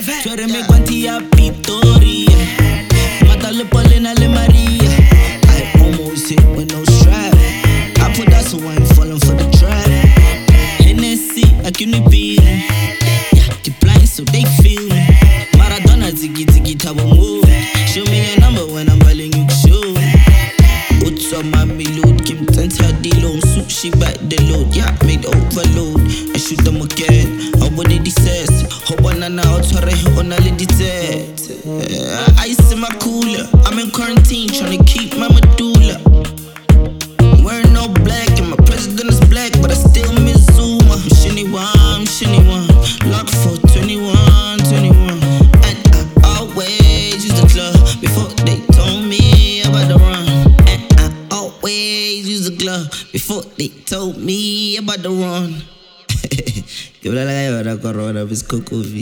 Suere me quantia Victoria. Mátale Paulina Le Maria. I almost hit with no strap. I put that so I ain't falling for the trap. Hennessy, I give me beat. Yeah, the blind so they feel me. Maradona ziggy ziggy tabo move. Show me a number when I'm balling you show. What's up my load? Kim Tenta D-Loan. Soup she back the load. Yeah, made overload. I shoot them again. How what did he says? Hope on an out or on a lady dead. Ice in my cooler. I'm in quarantine trying to keep my medulla. Wearing no black and my president is black, but I still miss Zuma. I'm shinny one. Lock for 21. And I always use the glove before they told me about the run. And I always use the glove before they told me about the run. Que la corona, pues Coco.